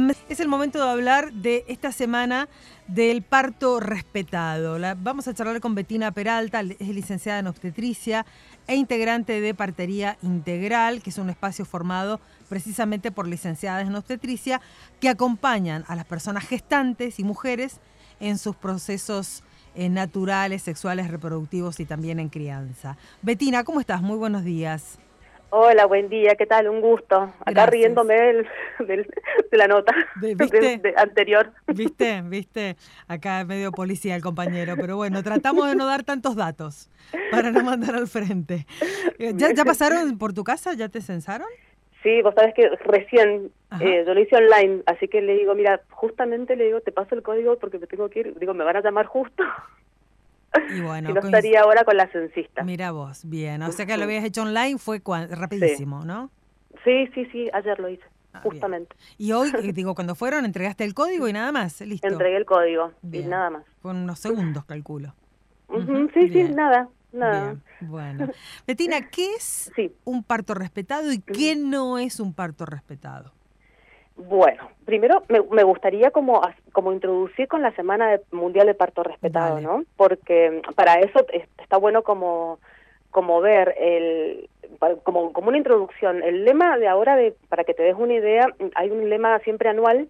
Es el momento de hablar de esta semana del parto respetado. Vamos a charlar con Bettina Peralta, es licenciada en obstetricia e integrante de Partería Integral, que es un espacio formado precisamente por licenciadas en obstetricia que acompañan a las personas gestantes y mujeres en sus procesos naturales, sexuales, reproductivos y también en crianza. Bettina, ¿cómo estás? Muy buenos días. Hola, buen día, ¿qué tal? Un gusto. Acá Gracias. riéndome de la nota anterior. ¿Viste? Acá medio policía el compañero, pero bueno, tratamos de no dar tantos datos para no mandar al frente. ¿Ya pasaron por tu casa? ¿Ya te censaron? Sí, vos sabés que recién yo lo hice online, así que le digo, mira, justamente le digo, te paso el código porque me tengo que ir. Digo, me van a llamar justo. Y bueno, si no estaría ahora con la censista. Mira vos, bien. O sea que lo habías hecho online, fue rapidísimo, sí. ¿no? Sí, ayer lo hice, justamente. Bien. Y hoy, cuando fueron, entregaste el código y nada más, listo. Entregué el código bien. Y nada más. Fueron unos segundos, calculo. Sí, nada. Bien, bueno. Bettina, ¿qué es un parto respetado y qué no es un parto respetado? Bueno, primero me gustaría como introducir con la Semana Mundial de Parto Respetado, ¿no? Porque para eso está bueno como ver como una introducción. El lema de ahora, para que te des una idea, hay un lema siempre anual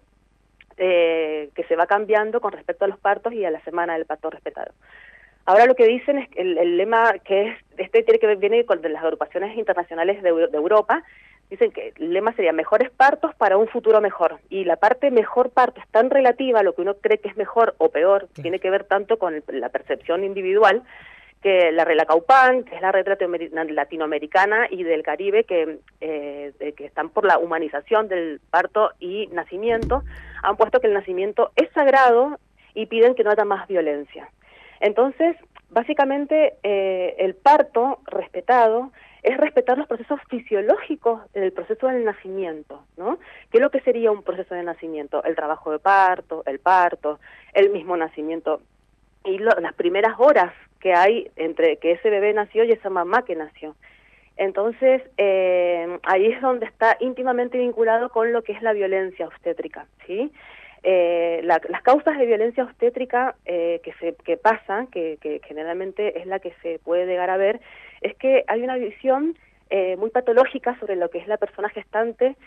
que se va cambiando con respecto a los partos y a la Semana del Parto Respetado. Ahora lo que dicen es que el lema que viene de las agrupaciones internacionales de Europa. Dicen que el lema sería mejores partos para un futuro mejor. Y la parte mejor parto es tan relativa a lo que uno cree que es mejor o peor, tiene que ver tanto con la percepción individual, que la RELACAUPAN, que es la red latinoamericana y del Caribe, que están por la humanización del parto y nacimiento, han puesto que el nacimiento es sagrado y piden que no haya más violencia. Entonces, básicamente, el parto respetado es respetar los procesos fisiológicos del proceso del nacimiento, ¿no? ¿Qué es lo que sería un proceso de nacimiento? El trabajo de parto, el mismo nacimiento y las primeras horas que hay entre que ese bebé nació y esa mamá que nació. Entonces, ahí es donde está íntimamente vinculado con lo que es la violencia obstétrica, ¿sí? Las causas de violencia obstétrica que pasan, que generalmente es la que se puede llegar a ver, es que hay una visión muy patológica sobre lo que es la persona gestante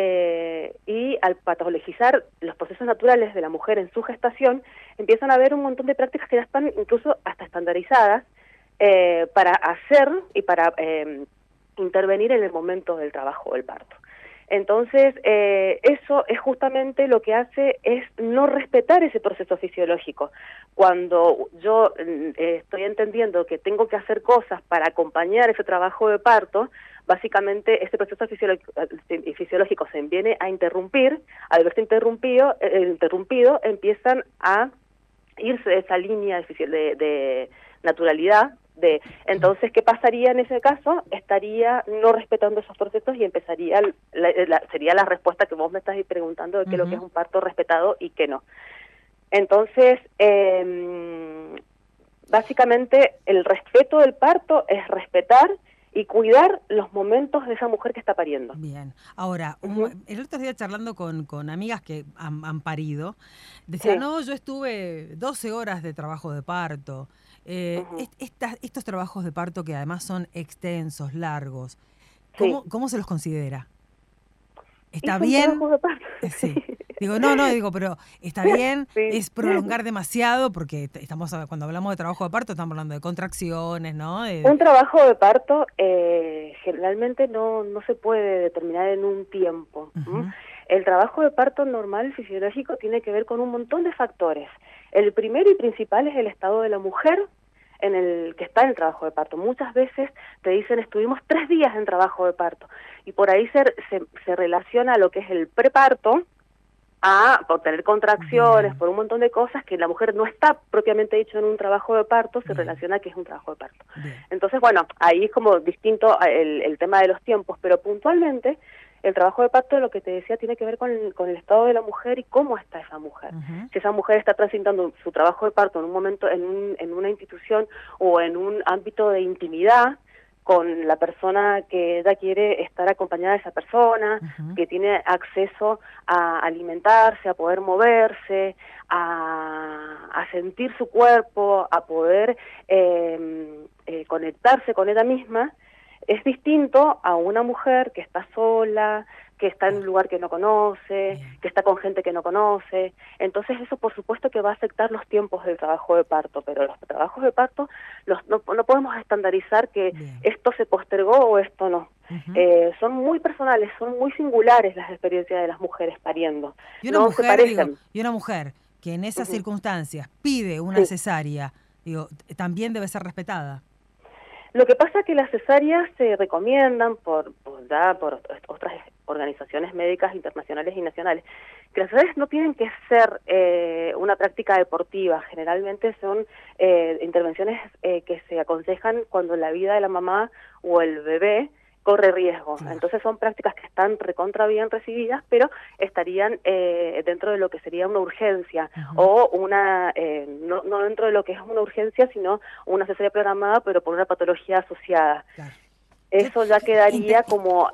y al patologizar los procesos naturales de la mujer en su gestación, empiezan a haber un montón de prácticas que ya están incluso hasta estandarizadas para hacer y para intervenir en el momento del trabajo o del parto. Entonces, eso es justamente lo que hace es no respetar ese proceso fisiológico. Cuando yo estoy entendiendo que tengo que hacer cosas para acompañar ese trabajo de parto, básicamente ese proceso fisiológico se viene a interrumpir. Al verse interrumpido, empiezan a irse de esa línea de naturalidad. Entonces, ¿qué pasaría en ese caso? Estaría no respetando esos procesos y empezaría sería la respuesta que vos me estás preguntando de qué es lo que es un parto respetado y qué no. Entonces, básicamente el respeto del parto es respetar y cuidar los momentos de esa mujer que está pariendo. Bien. Ahora, el otro día charlando con amigas que han parido, decían, no, yo estuve 12 horas de trabajo de parto. Estos trabajos de parto que además son extensos, largos, ¿cómo se los considera? ¿Está bien? Sí. Digo, pero ¿está bien? ¿Es prolongar demasiado? Porque cuando hablamos de trabajo de parto estamos hablando de contracciones, ¿no? Un trabajo de parto generalmente no se puede determinar en un tiempo. El trabajo de parto normal, fisiológico, tiene que ver con un montón de factores. El primero y principal es el estado de la mujer en el que está en el trabajo de parto. Muchas veces te dicen, estuvimos 3 días en trabajo de parto, y por ahí se relaciona lo que es el preparto por tener contracciones, por un montón de cosas que la mujer no está propiamente dicho en un trabajo de parto, se relaciona que es un trabajo de parto. Entonces, bueno, ahí es como distinto el tema de los tiempos, pero puntualmente el trabajo de parto, lo que te decía, tiene que ver con el estado de la mujer y cómo está esa mujer. Si esa mujer está transitando su trabajo de parto en un momento, en una institución o en un ámbito de intimidad, con la persona que ella quiere estar acompañada de esa persona, que tiene acceso a alimentarse, a poder moverse, a sentir su cuerpo, a poder conectarse con ella misma, es distinto a una mujer que está sola, que está en un lugar que no conoce, que está con gente que no conoce. Entonces eso por supuesto que va a afectar los tiempos del trabajo de parto, pero los trabajos de parto no podemos estandarizar que esto se postergó o esto no. Son muy personales, son muy singulares las experiencias de las mujeres pariendo. Y una No mujer, se parecen. y una mujer que en esas circunstancias pide una cesárea, también debe ser respetada. Lo que pasa es que las cesáreas se recomiendan por otras organizaciones médicas internacionales y nacionales, que las cesáreas no tienen que ser una práctica deportiva, generalmente son intervenciones que se aconsejan cuando la vida de la mamá o el bebé corre riesgo. Entonces son prácticas que están recontra bien recibidas, pero estarían dentro de lo que sería una urgencia o una, no dentro de lo que es una urgencia, sino una cesárea programada, pero por una patología asociada. Eso ya quedaría como,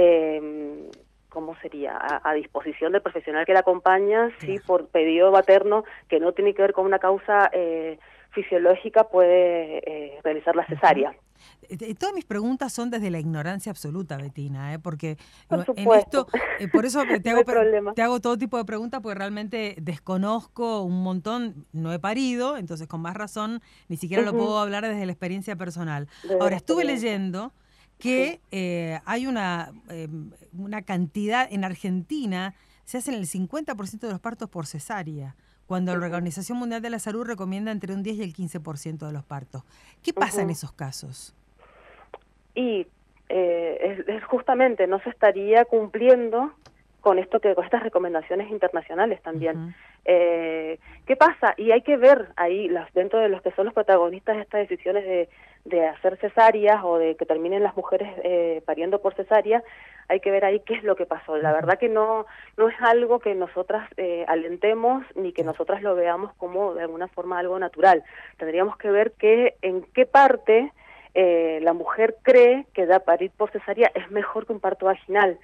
¿cómo sería? A disposición del profesional que la acompaña, si por pedido materno, que no tiene que ver con una causa fisiológica, puede realizar la cesárea. Todas mis preguntas son desde la ignorancia absoluta, Bettina, porque en esto, por eso te hago todo tipo de preguntas, porque realmente desconozco un montón, no he parido, entonces con más razón ni siquiera lo puedo hablar desde la experiencia personal. Ahora, estuve leyendo que hay una cantidad, en Argentina se hacen el 50% de los partos por cesárea, cuando la Organización Mundial de la Salud recomienda entre un 10 y el 15% de los partos. ¿Qué pasa en esos casos? Y es justamente, no se estaría cumpliendo con con estas recomendaciones internacionales también. ¿Qué pasa? Y hay que ver ahí, dentro de los que son los protagonistas de estas decisiones de hacer cesáreas o de que terminen las mujeres pariendo por cesárea, hay que ver ahí qué es lo que pasó. La verdad que no es algo que nosotras alentemos ni que nosotras lo veamos como de alguna forma algo natural. Tendríamos que ver en qué parte la mujer cree que parir por cesárea es mejor que un parto vaginal.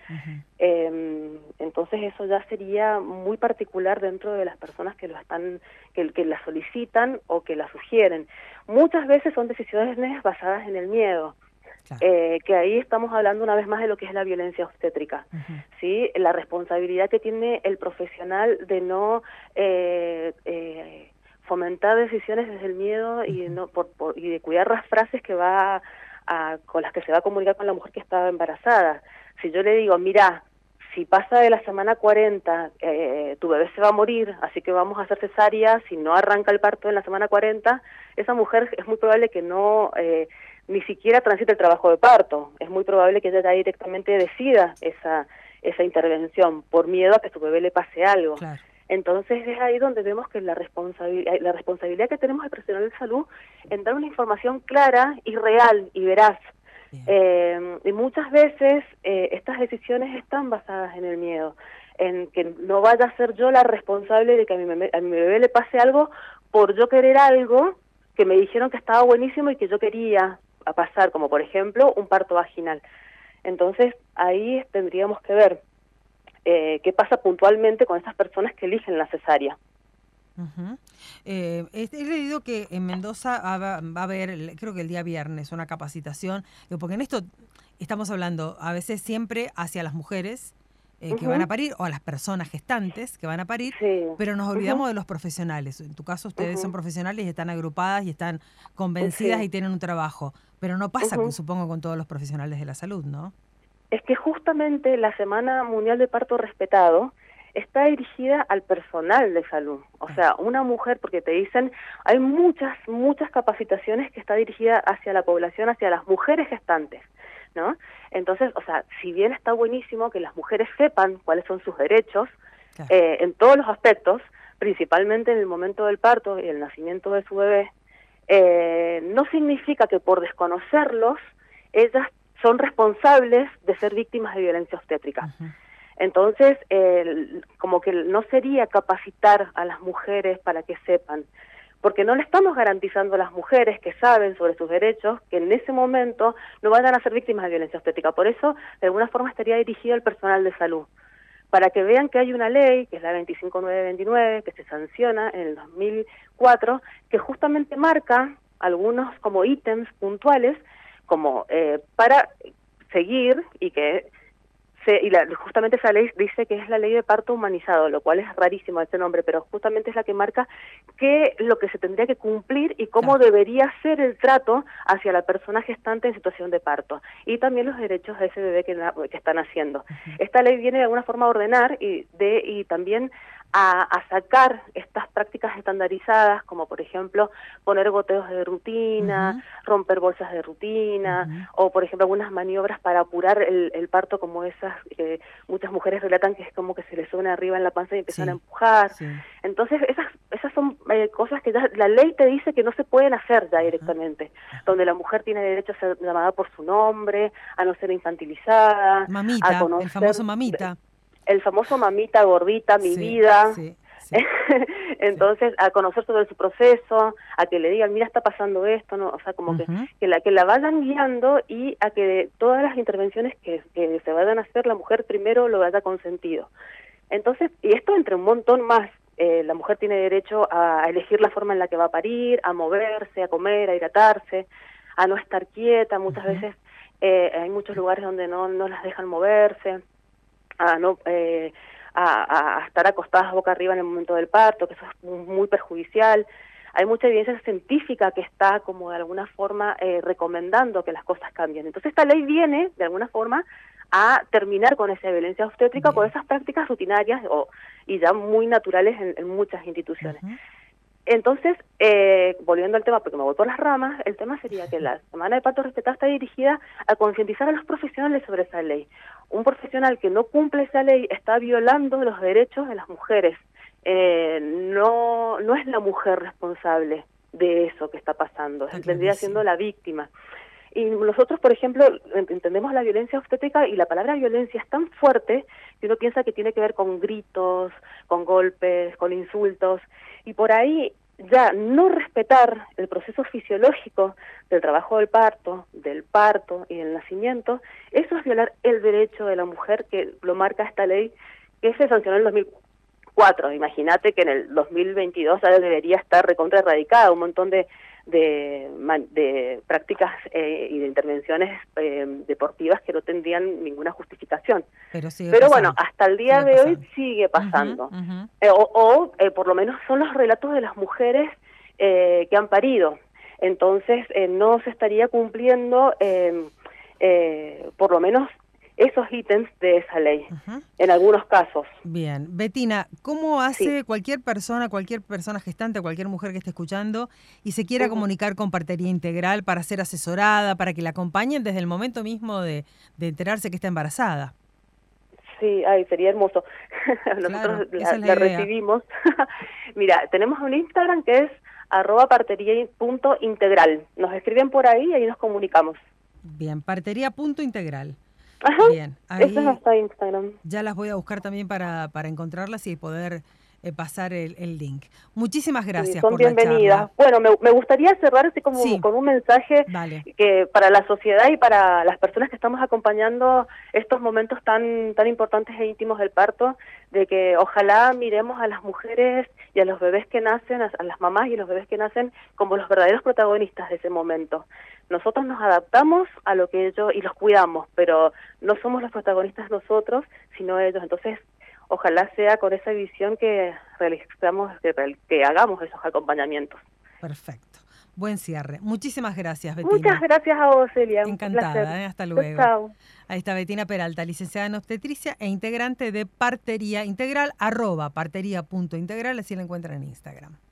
Entonces eso ya sería muy particular dentro de las personas que que la solicitan o que la sugieren. Muchas veces son decisiones basadas en el miedo. Que ahí estamos hablando una vez más de lo que es la violencia obstétrica, ¿sí? La responsabilidad que tiene el profesional de no fomentar decisiones desde el miedo y y de cuidar las frases que con las que se va a comunicar con la mujer que estaba embarazada. Si yo le digo, mira, si pasa de la semana 40, tu bebé se va a morir, así que vamos a hacer cesárea, si no arranca el parto en la semana 40, esa mujer es muy probable que no ni siquiera transite el trabajo de parto. Es muy probable que ella ya directamente decida esa intervención por miedo a que su bebé le pase algo. Entonces es ahí donde vemos que la responsabilidad que tenemos el profesional de salud en dar una información clara y real y veraz. Y muchas veces estas decisiones están basadas en el miedo, en que no vaya a ser yo la responsable de que a mi bebé le pase algo por yo querer algo que me dijeron que estaba buenísimo y que yo quería pasar, como por ejemplo un parto vaginal. Entonces ahí tendríamos que ver qué pasa puntualmente con estas personas que eligen la cesárea. He leído que en Mendoza va a haber, creo que el día viernes, una capacitación, porque en esto estamos hablando a veces siempre hacia las mujeres que van a parir o a las personas gestantes que van a parir, pero nos olvidamos de los profesionales. En tu caso ustedes son profesionales y están agrupadas y están convencidas y tienen un trabajo, pero no pasa, supongo, con todos los profesionales de la salud, ¿no? Es que justamente la Semana Mundial de Parto Respetado está dirigida al personal de salud, o sea, una mujer, porque te dicen, hay muchas capacitaciones que está dirigida hacia la población, hacia las mujeres gestantes, ¿no? Entonces, o sea, si bien está buenísimo que las mujeres sepan cuáles son sus derechos, en todos los aspectos, principalmente en el momento del parto y el nacimiento de su bebé, no significa que por desconocerlos, ellas son responsables de ser víctimas de violencia obstétrica. Entonces, como que no sería capacitar a las mujeres para que sepan, porque no le estamos garantizando a las mujeres que saben sobre sus derechos que en ese momento no vayan a ser víctimas de violencia obstétrica. Por eso, de alguna forma, estaría dirigido al personal de salud, para que vean que hay una ley, que es la 25929, que se sanciona en el 2004, que justamente marca algunos como ítems puntuales como para seguir y que justamente esa ley dice que es la ley de parto humanizado, lo cual es rarísimo ese nombre, pero justamente es la que marca qué es lo que se tendría que cumplir y cómo debería ser el trato hacia la persona gestante en situación de parto, y también los derechos de ese bebé que están haciendo. Esta ley viene de alguna forma a ordenar y también a sacar estas prácticas estandarizadas, como por ejemplo poner goteos de rutina, romper bolsas de rutina, o por ejemplo algunas maniobras para apurar el parto, como esas que muchas mujeres relatan que es como que se les sube arriba en la panza y empiezan a empujar. Entonces esas son cosas que ya la ley te dice que no se pueden hacer ya directamente, donde la mujer tiene derecho a ser llamada por su nombre, a no ser infantilizada, mamita, a conocer, el famoso mamita. El famoso mamita, gordita, mi vida. Entonces, a conocer sobre su proceso, a que le digan, mira, está pasando esto, ¿no? O sea, como que la vayan guiando, y a que todas las intervenciones que se vayan a hacer, la mujer primero lo haya consentido. Entonces, y esto entre un montón más, la mujer tiene derecho a elegir la forma en la que va a parir, a moverse, a comer, a hidratarse, a no estar quieta. Muchas veces hay muchos lugares donde no las dejan moverse, a estar acostadas boca arriba en el momento del parto, que eso es muy perjudicial. Hay mucha evidencia científica que está como de alguna forma recomendando que las cosas cambien. Entonces esta ley viene de alguna forma a terminar con esa violencia obstétrica, con esas prácticas rutinarias y ya muy naturales en muchas instituciones. Entonces, volviendo al tema, porque me voy por las ramas, el tema sería que la Semana de Parto Respetado está dirigida a concientizar a los profesionales sobre esa ley. Un profesional que no cumple esa ley está violando los derechos de las mujeres. No es la mujer responsable de eso que está pasando, vendría siendo la víctima. Y nosotros, por ejemplo, entendemos la violencia obstétrica, y la palabra violencia es tan fuerte que uno piensa que tiene que ver con gritos, con golpes, con insultos, y por ahí ya no respetar el proceso fisiológico del trabajo del parto y del nacimiento, eso es violar el derecho de la mujer, que lo marca esta ley que se sancionó en el 2004. Imagínate que en el 2022 ya debería estar recontra erradicada. Un montón de prácticas y de intervenciones deportivas que no tendrían ninguna justificación. Pero bueno, hasta el día de hoy sigue pasando. Por lo menos son los relatos de las mujeres que han parido. Entonces no se estaría cumpliendo por lo menos esos ítems de esa ley, en algunos casos. Bien. Bettina, ¿cómo hace cualquier persona gestante, cualquier mujer que esté escuchando y se quiera comunicar con Partería Integral para ser asesorada, para que la acompañen desde el momento mismo de enterarse que está embarazada? Sí, sería hermoso. Nosotros la recibimos. Mira, tenemos un Instagram que es @parteria.integral. Nos escriben por ahí y ahí nos comunicamos. Bien, parteria.integral. Bien, ahí eso es nuestro Instagram. Ya las voy a buscar también para encontrarlas y poder pasar el link. Muchísimas gracias por la charla. Son bienvenidas. Bueno, me gustaría cerrar así como con un mensaje que para la sociedad y para las personas que estamos acompañando estos momentos tan importantes e íntimos del parto, de que ojalá miremos a las mujeres y a los bebés que nacen, a las mamás y los bebés que nacen, como los verdaderos protagonistas de ese momento. Nosotros nos adaptamos a lo que ellos y los cuidamos, pero no somos los protagonistas nosotros, sino ellos. Entonces, ojalá sea con esa visión que realizamos, que hagamos esos acompañamientos. Perfecto. Buen cierre. Muchísimas gracias, Bettina. Muchas gracias a vos, Celia. Encantada, hasta luego. Chao. Ahí está Bettina Peralta, licenciada en obstetricia e integrante de Partería Integral, @parteria.integral, así la encuentran en Instagram.